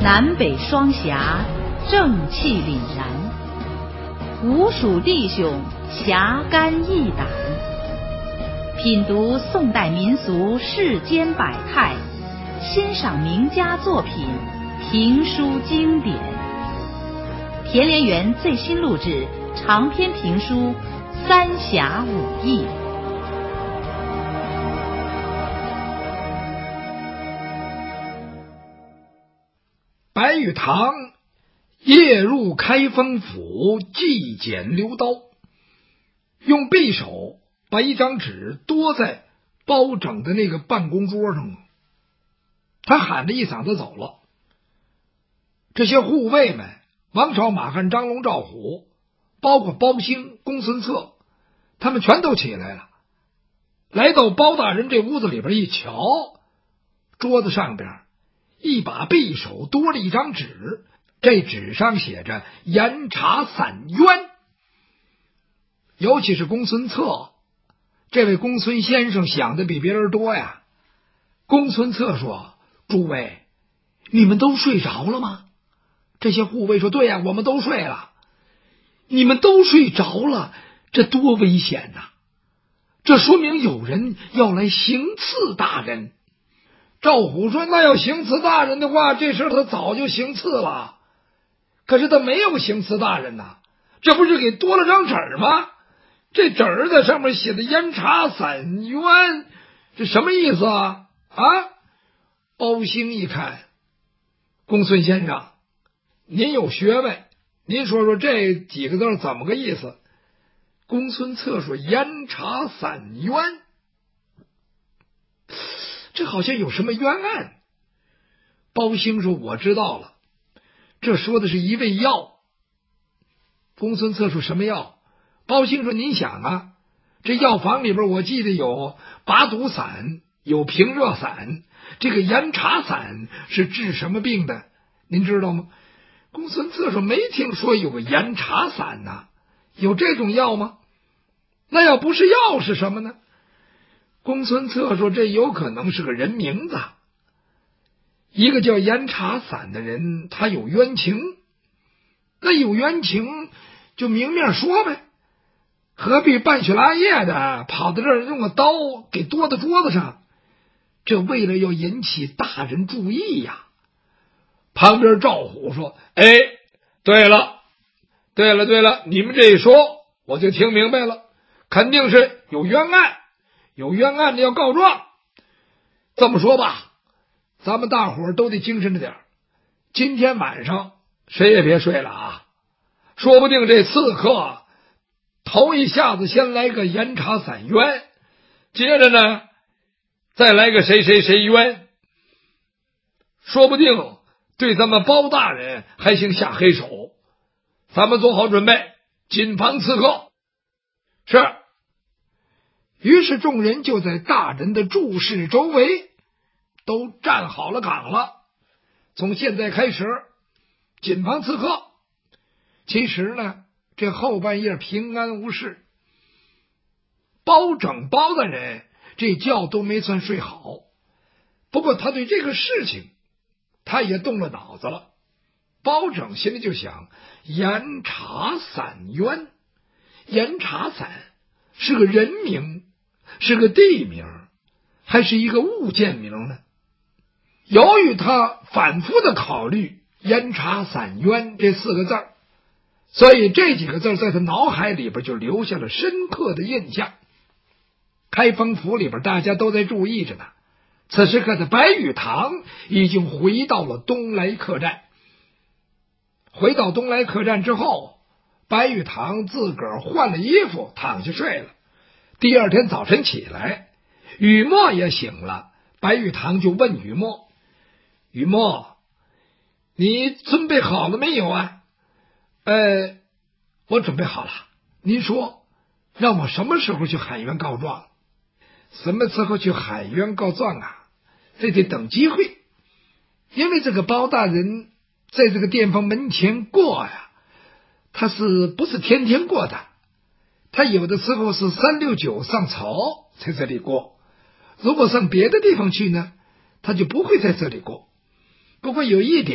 南北双侠，正气凛然，吴蜀弟兄侠肝义胆。品读宋代民俗世间百态，欣赏名家作品，评书经典。田连元最新录制长篇评书《三侠五义》。 白玉堂夜入开封府，祭剪鎏刀，用匕首把一张纸多在包拯的那个办公桌上了。他喊着一嗓子走了。这些护卫们，王朝、马汉、张龙、赵虎，包括包兴、公孙策，他们全都起来了，来到包大人这屋子里边一瞧，桌子上边一把匕首多了一张纸，这纸上写着严查散冤。尤其是公孙策，这位公孙先生想的比别人多呀。公孙策说：诸位，你们都睡着了吗？这些护卫说：对呀，我们都睡了。你们都睡着了，这多危险呐！这说明有人要来行刺大人。赵虎说：那要行刺大人的话，这事他早就行刺了。可是他没有行刺大人呐，这不是给多了张纸吗？这纸在上面写的严查散冤，这什么意思啊？包兴一看，公孙先生，您有学问，您说说这几个字怎么个意思？公孙策说：严查散冤，这好像有什么冤案。包兴说：我知道了，这说的是一味药。公孙策说：什么药？包兴说：您想啊，这药房里边我记得有拔毒散，有平热散，这个严查散是治什么病的？您知道吗？公孙策说：没听说有个严查散呐，有这种药吗？那要不是药是什么呢？公孙策说：这有可能是个人名字。一个叫严查散的人，他有冤情，那有冤情就明面说呗，何必半宿拉夜的跑到这儿用个刀给剁到桌子上？这为了要引起大人注意呀。旁边赵虎说：对了，你们这一说我就听明白了，肯定是有冤案，有冤案的要告状。这么说吧，咱们大伙儿都得精神着点，今天晚上谁也别睡了啊！说不定这刺客头一下子先来个严查散冤，接着呢再来个谁谁谁冤，说不定对咱们包大人还行下黑手。咱们做好准备，谨防刺客。是。于是众人就在大人的住室周围都站好了岗了，从现在开始谨防刺客。其实呢，这后半夜平安无事，包拯包大人这觉都没算睡好。不过他对这个事情他也动了脑子了。包拯心里就想，严查散冤，严查散是个人名，是个地名，还是一个物件名呢？由于他反复的考虑严查散冤这四个字，所以这几个字在他脑海里边就留下了深刻的印象。开封府里边大家都在注意着呢。此时刻的白玉堂已经回到了东来客栈。回到东来客栈之后，白玉堂自个儿换了衣服躺下睡了。第二天早晨起来，雨墨也醒了，白玉堂就问雨墨：雨墨，你准备好了没有啊？我准备好了。您说让我什么时候去海冤告状？什么时候去海冤告状啊？这得等机会。因为这个包大人在这个店房门前过呀，他是不是天天过的？他有的时候是3、6、9上朝在这里过，如果上别的地方去呢，他就不会在这里过。不过有一点，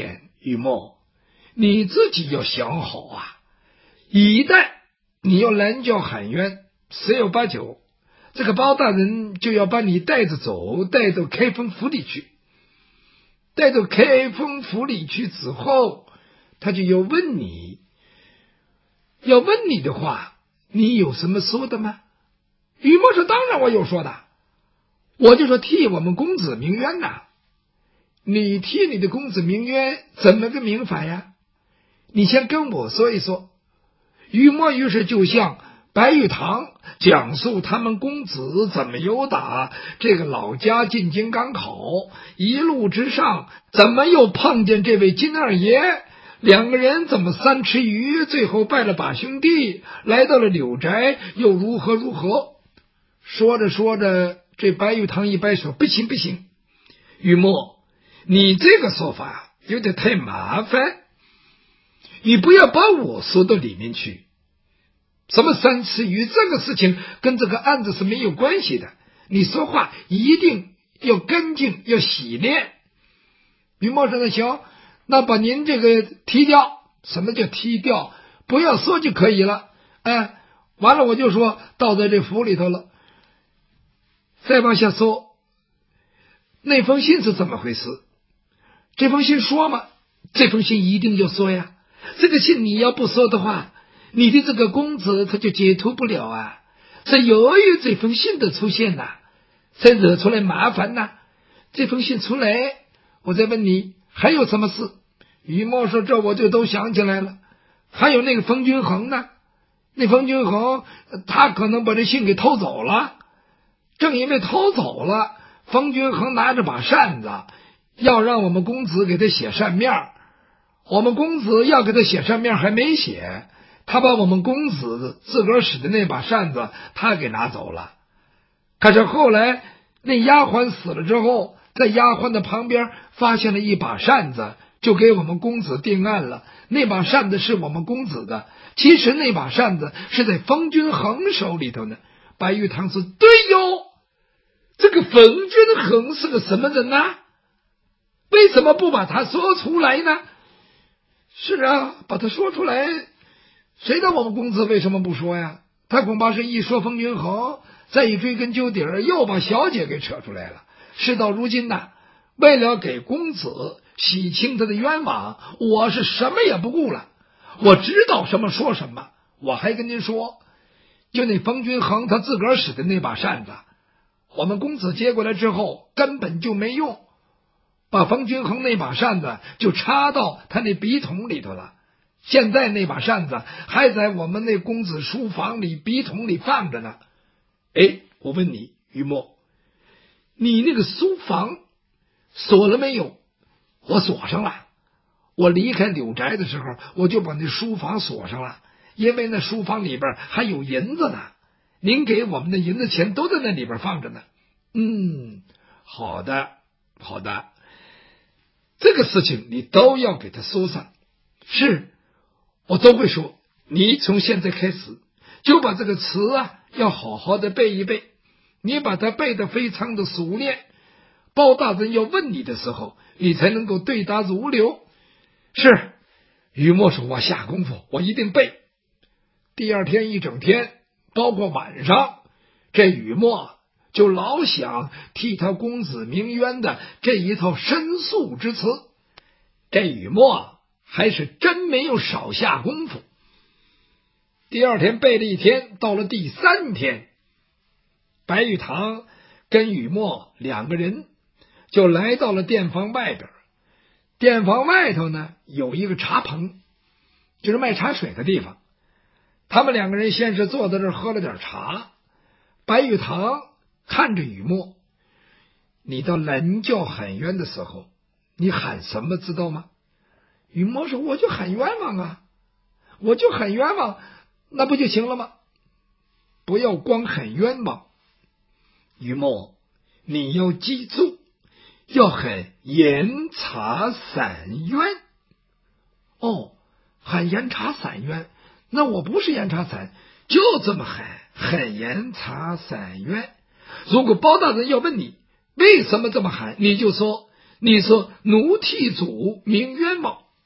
雨墨，你自己要想好啊！一旦你要拦轿喊冤，十有八九，这个包大人就要把你带着走，带到开封府里去。带到开封府里去之后，他就要问你，要问你的话，你有什么说的吗？雨墨说：“当然我有说的，我就说替我们公子鸣冤呐。你替你的公子鸣冤，怎么个鸣法呀？你先跟我说一说。”雨墨于是就向白玉堂讲述他们公子怎么由打这个老家进京赶考，一路之上怎么又碰见这位金二爷，两个人怎么三吃鱼，最后拜了把兄弟，来到了柳宅，又如何如何。说着说着，这白玉堂一摆手：“不行不行，雨墨，你这个说法有点太麻烦，你不要把我说到里面去。什么三吃鱼，这个事情跟这个案子是没有关系的，你说话一定要干净，要洗练。”雨墨说：“那行，那把您这个踢掉。”什么叫踢掉？不要说就可以了。完了我就说到在这府里头了。再往下说，那封信是怎么回事？这封信说吗？这封信一定要说呀。这个信你要不说的话，你的这个公子他就解脱不了啊。是由于这封信的出现呐，才惹出来麻烦呐。这封信出来，我再问你还有什么事？雨墨说：“这我就都想起来了，还有那个冯君衡呢。那冯君衡他可能把这信给偷走了，正因为偷走了，冯君衡拿着把扇子要让我们公子给他写扇面，我们公子要给他写扇面还没写，他把我们公子自个儿使的那把扇子他给拿走了。可是后来那丫鬟死了之后，在丫鬟的旁边发现了一把扇子，就给我们公子定案了。那把扇子是我们公子的，其实那把扇子是在冯君衡手里头呢。”白玉堂说：“对哟，这个冯君衡是个什么人呢？为什么不把他说出来呢？”“是啊，把他说出来，谁知道我们公子为什么不说呀？他恐怕是一说冯君衡，再一追根究底儿，又把小姐给扯出来了。事到如今呐，为了给公子洗清他的冤枉，我是什么也不顾了，我知道什么说什么。我还跟您说，就那冯君衡他自个儿使的那把扇子，我们公子接过来之后根本就没用，把冯君衡那把扇子就插到他那笔筒里头了。现在那把扇子还在我们那公子书房里笔筒里放着呢。我问你，雨墨，你那个书房锁了没有？”“我锁上了，我离开柳宅的时候我就把那书房锁上了，因为那书房里边还有银子呢，您给我们的银子钱都在那里边放着呢。”“好的好的，这个事情你都要给他说上。”“是，我都会说，你从现在开始就把这个词要好好的背一背，你把它背得非常的熟练，包大人要问你的时候，你才能够对答如流。”“是。”雨墨说：“我下功夫，我一定背。”第二天一整天，包括晚上，这雨墨就老想替他公子鸣冤的这一套申诉之词。这雨墨还是真没有少下功夫。第二天背了一天，到了第三天，白玉堂跟雨墨两个人就来到了店房外边。店房外头呢有一个茶棚，就是卖茶水的地方。他们两个人先是坐在这儿喝了点茶。白玉堂看着雨墨：“你到拦轿喊冤的时候，你喊什么知道吗？”雨墨说：“我就喊冤枉啊，我就喊冤枉，那不就行了吗？不要光喊冤枉，雨墨，你要记住，要喊严查散冤。”“哦，喊严查散冤，那我不是严查散，就这么喊严查散冤。如果包大人要问你为什么这么喊，你就说，你说奴替主鸣冤枉。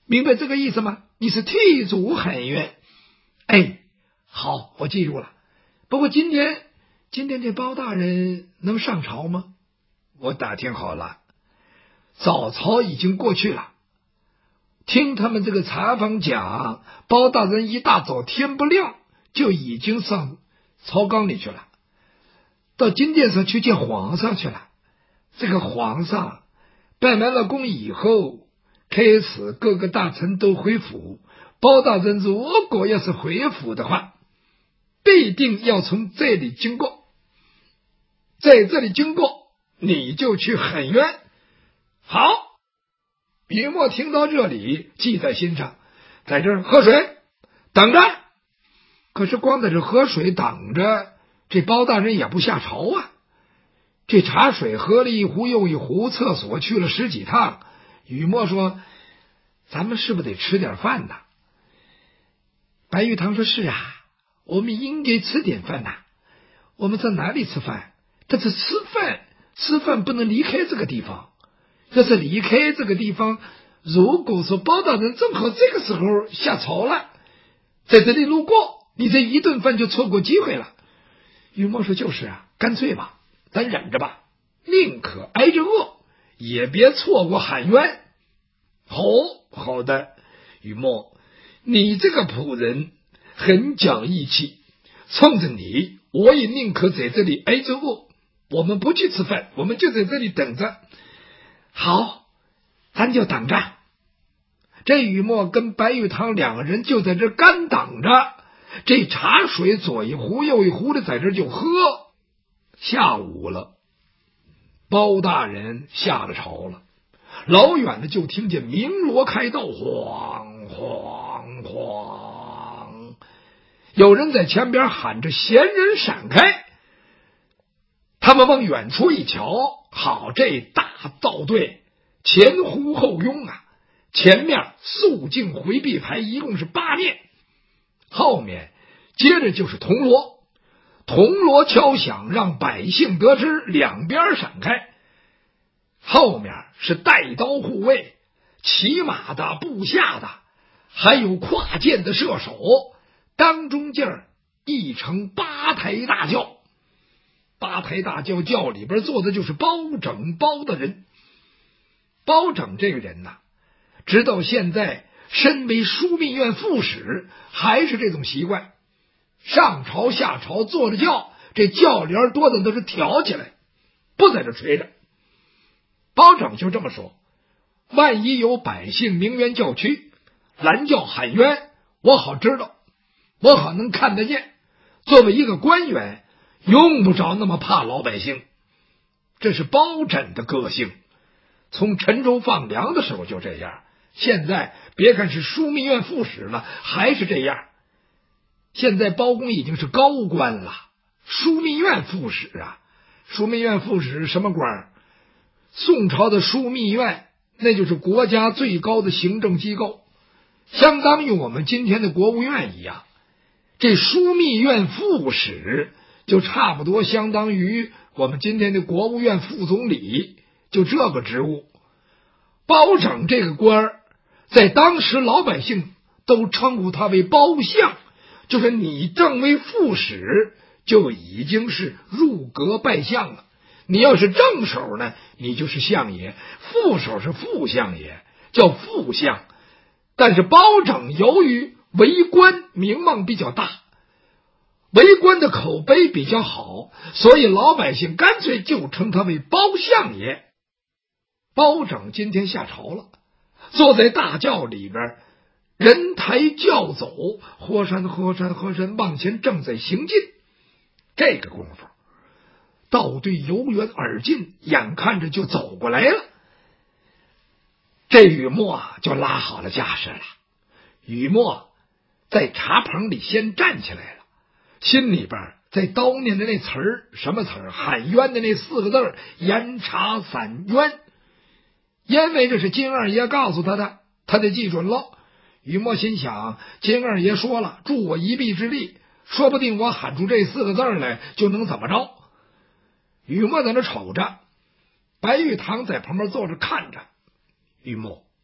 明白这个意思吗？你是替祖喊冤。哎，好，我记住了。不过今天这包大人能上朝吗？我打听好了，早朝已经过去了。听他们这个茶坊讲，包大人一大早天不亮就已经上朝纲里去了，到金殿上去见皇上去了。这个皇上办完了公以后，开始各个大臣都回府。包大人如果要是回府的话，必定要从这里经过，在这里经过你就去喊冤。好，雨墨听到这里记在心上，在这儿喝水等着。可是光在这喝水等着，这包大人也不下朝啊。这茶水喝了一壶又一壶，厕所去了10几趟。雨墨说，咱们是不是得吃点饭呢？白玉堂说，是啊，我们应该吃点饭呐。我们在哪里吃饭？但是吃饭不能离开这个地方。要是离开这个地方，如果说包大人正好这个时候下朝了，在这里路过，你这一顿饭就错过机会了。雨墨说，就是啊，干脆吧，咱忍着吧，宁可挨着饿，也别错过喊冤。好的，雨墨，你这个仆人很讲义气，冲着你，我也宁可在这里挨着饿。我们不去吃饭，我们就在这里等着。好，咱就等着。这雨墨跟白玉堂两个人就在这干等着，这茶水左一壶右一壶的在这就喝。下午了，包大人下了朝了，老远的就听见鸣锣开道，晃晃晃，有人在前边喊着闲人闪开。他们往远处一瞧，好，这大道队前呼后拥啊，前面肃静回避牌一共是8面，后面接着就是铜锣，铜锣敲响，让百姓得知两边闪开。后面是带刀护卫，骑马的、部下的，还有跨箭的射手，当中间一乘8抬大轿。8抬大轿，轿里边坐的就是包拯包大人。包拯这个人呐，直到现在身为枢密院副使，还是这种习惯，上朝下朝坐着轿，这轿帘多的都是挑起来，不在这垂着。包拯就这么说，万一有百姓鸣冤叫屈，拦轿喊冤，我好知道，我好能看得见。作为一个官员，用不着那么怕老百姓。这是包拯的个性，从陈州放粮的时候就这样，现在别看是枢密院副使了，还是这样。现在包公已经是高官了，枢密院副使啊，枢密院副使什么官？宋朝的枢密院那就是国家最高的行政机构，相当于我们今天的国务院一样。这枢密院副使就差不多相当于我们今天的国务院副总理，就这个职务。包拯这个官儿，在当时老百姓都称呼他为包相，就是你正为副使就已经是入阁拜相了。你要是正手呢，你就是相爷；副手是副相爷，叫副相。但是包拯由于为官名望比较大，为官的口碑比较好，所以老百姓干脆就称他为包相爷。包拯今天下朝了，坐在大轿里边，人抬轿走，霍山往前正在行进。这个功夫，道队由远而近，眼看着就走过来了。这雨墨就拉好了架势了。雨墨在茶棚里先站起来了，心里边在叨念的那词儿，什么词儿？喊冤的那4个字，严查散冤。因为这是金二爷告诉他的，他得记准了。雨墨心想，金二爷说了，助我一臂之力，说不定我喊出这4个字来就能怎么着。雨墨在那瞅着，白玉堂在旁边坐着看着。雨墨，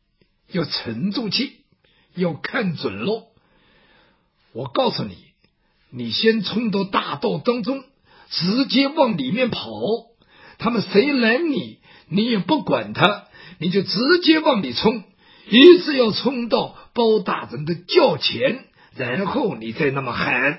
要沉住气，要看准喽。我告诉你，你先冲到大道当中，直接往里面跑，他们谁拦你，你也不管他，你就直接往里冲，一直要冲到包大人的轿前，然后你再那么喊。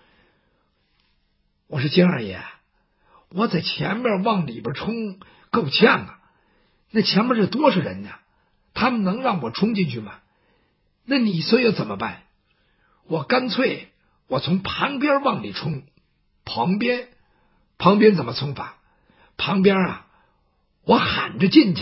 我说金二爷，我在前面往里边冲够呛啊，那前面是多少人呢？他们能让我冲进去吗？那你说要怎么办？我干脆我从旁边往里冲。旁边怎么冲法？旁边啊，我喊着进去，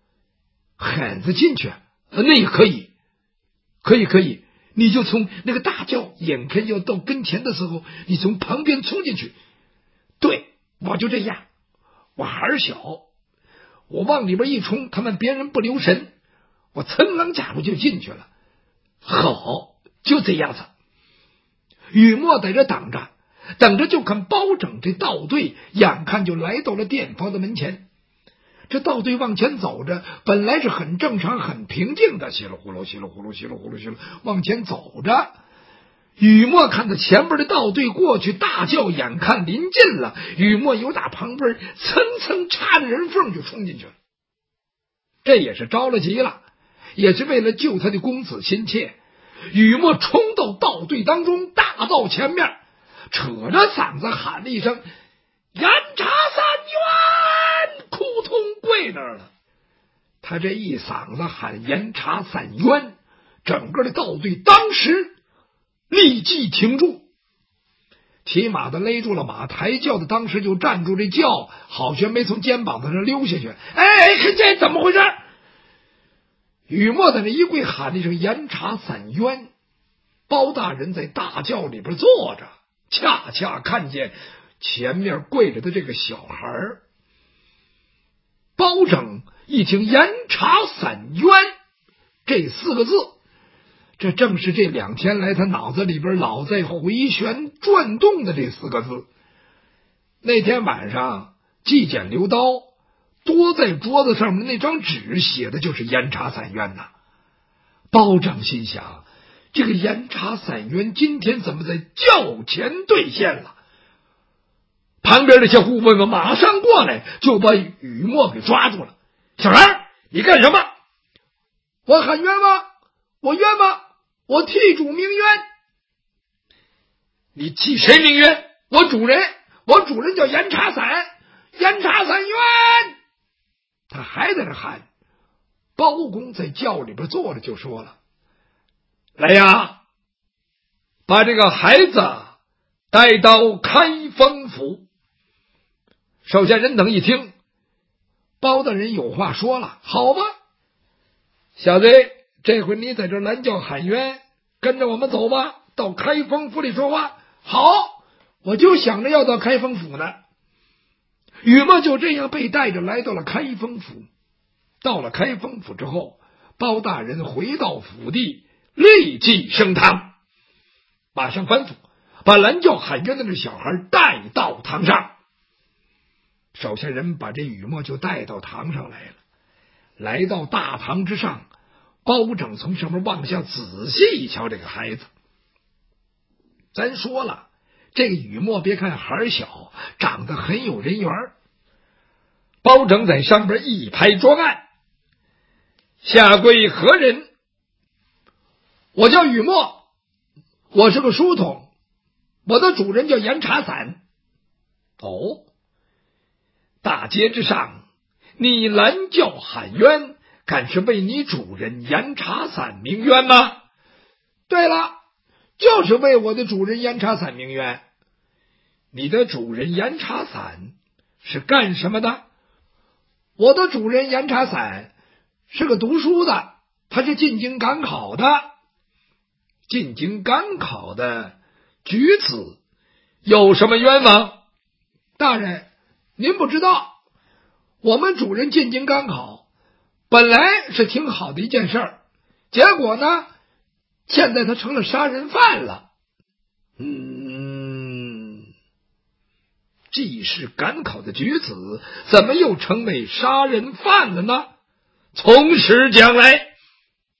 那也可以，可以，你就从那个大轿眼看要到跟前的时候，你从旁边冲进去。对，我就这样，我孩儿小，我往里边一冲，他们别人不留神，我噌楞家伙就进去了。好，就这样子。雨墨在这等着就看包拯这道队眼看就来到了店房的门前。这道队往前走着，本来是很正常很平静的，稀里呼噜往前走着。雨墨看到前边的道队过去，大叫眼看临近了，雨墨由打旁边蹭插着人缝就冲进去了。这也是着了急了，也是为了救他的公子心切。雨墨冲到道队当中，大道前面扯着嗓子喊了一声严查三冤，扑通跪那儿了。他这一嗓子喊严查三冤，整个的道队当时立即停住，骑马的勒住了马，抬轿的当时就站住，这轿好悬没从肩膀子上溜下去。这怎么回事？雨墨在那一跪喊了一声严查三冤。包大人在大轿里边坐着，恰恰看见前面跪着的这个小孩。包拯一听严查三冤这四个字，这正是这2天来他脑子里边老在回旋转动的这4个字。那天晚上祭剪留刀，多在桌子上面那张纸写的就是严查三冤呐。包拯心想，这个严查三冤今天怎么在轿前兑现了？旁边的小顾问们马上过来，就把雨墨给抓住了。小孩，你干什么？我喊冤吗？我冤吗？我替主鸣冤。你替谁鸣冤？我主人叫严查三冤。他还在那喊。包公在轿里边坐着就说了，来呀，把这个孩子带到开封府。手下人等一听，包大人有话说了，好吧，小子，这回你在这拦轿喊冤，跟着我们走吧，到开封府里说话。好，我就想着要到开封府呢。雨墨就这样被带着来到了开封府。到了开封府之后，包大人回到府地，立即升堂，马上吩咐把拦轿喊冤的那小孩带到堂上。手下人把这雨墨就带到堂上来了。来到大堂之上，包拯从上面往下仔细一瞧这个孩子。咱说了，这个雨墨别看孩小，长得很有人缘。包拯在上边一拍桌案，下跪何人？我叫雨墨，我是个书童，我的主人叫严查三。哦，大街之上你拦轿喊冤，敢是为你主人严查三鸣冤吗？对了，就是为我的主人严查三鸣冤。你的主人严查三是干什么的？我的主人严查三是个读书的，他是进京赶考的。进京赶考的举子有什么冤枉？大人，您不知道，我们主人进京赶考本来是挺好的一件事儿，结果呢，现在他成了杀人犯了。既是赶考的举子，怎么又成为杀人犯了呢？从实讲来。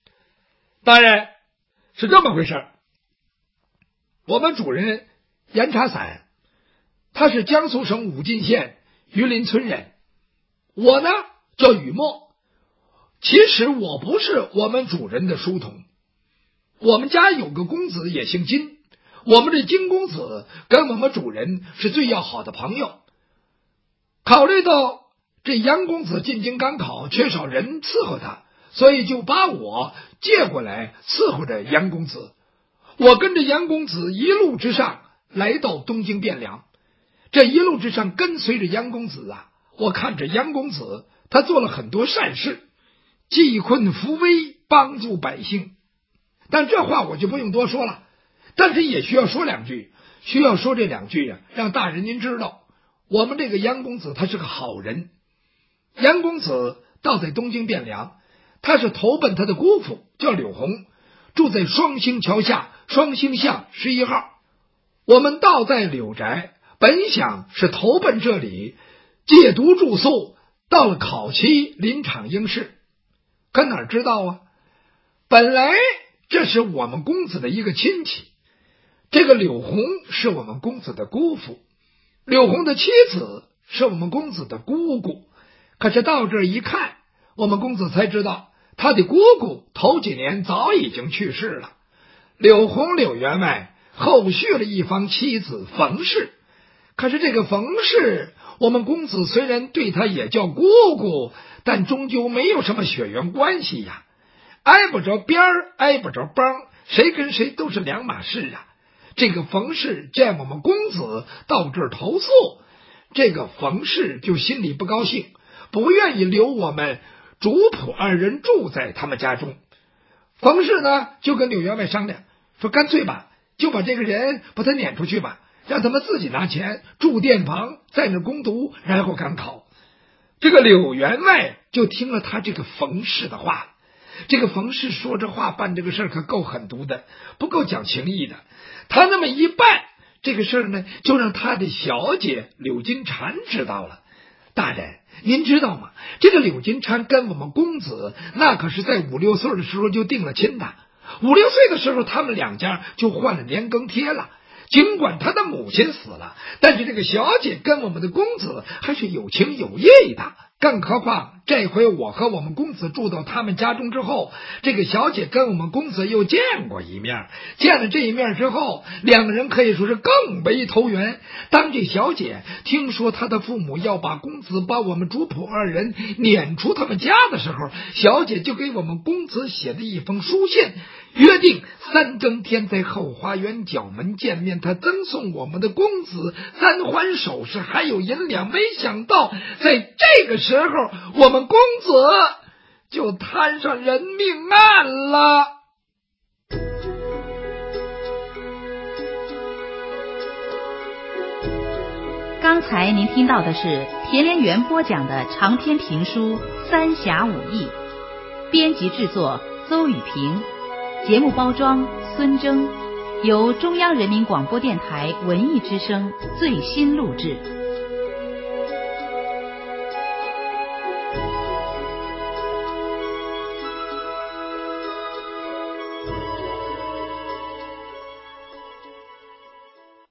大人，是这么回事，我们主人严查散，他是江苏省武进县榆林村人，我呢叫雨墨。其实我不是我们主人的书童，我们家有个公子也姓金，我们这金公子跟我们主人是最要好的朋友。考虑到这杨公子进京赶考，缺少人伺候他，所以就把我借过来伺候着杨公子。我跟着杨公子一路之上来到东京汴梁，这一路之上跟随着杨公子啊，我看着杨公子他做了很多善事，济困扶危，帮助百姓。但这话我就不用多说了，但是也需要说两句，需要说这两句啊，让大人您知道，我们这个杨公子他是个好人。杨公子到在东京汴梁，他是投奔他的姑父叫柳红，住在双星桥下双星巷11号。我们到在柳宅，本想是投奔这里借读住宿，到了考期临场应试，可哪知道啊，本来这是我们公子的一个亲戚，这个柳红是我们公子的姑父，柳红的妻子是我们公子的姑姑。可是到这儿一看，我们公子才知道他的姑姑头几年早已经去世了。柳红柳员外后续了一房妻子冯氏，可是这个冯氏，我们公子虽然对他也叫姑姑，但终究没有什么血缘关系呀，挨不着边儿，挨不着帮，谁跟谁都是两码事啊。这个冯氏见我们公子到这儿投宿，这个冯氏就心里不高兴，不愿意留我们主仆二人住在他们家中。冯氏呢就跟柳员外商量，说干脆吧，就把这个人把他撵出去吧，让他们自己拿钱住店房，在那攻读，然后赶考。这个柳员外就听了他这个冯氏的话，这个冯氏说这话办这个事儿可够狠毒的，不够讲情义的。他那么一办，这个事儿呢就让他的小姐柳金蝉知道了。大人，您知道吗？这个柳金蝉跟我们公子那可是在5、6岁的时候就定了亲的，5、6岁的时候他们两家就换了年羹贴了。尽管他的母亲死了，但是这个小姐跟我们的公子还是有情有义的。更何况这回我和我们公子住到他们家中之后，这个小姐跟我们公子又见过一面，见了这一面之后，两个人可以说是更为投缘。当这小姐听说她的父母要把公子把我们主仆二人撵出他们家的时候，小姐就给我们公子写了一封书信，约定3更天在后花园角门见面，他赠送我们的公子3环首饰还有银两。没想到在这个时候，我们公子就摊上人命案了。 刚才您听到的是田连元播讲的长篇评书《三侠五义》，编辑制作邹雨平，节目包装孙征，由中央人民广播电台文艺之声最新录制。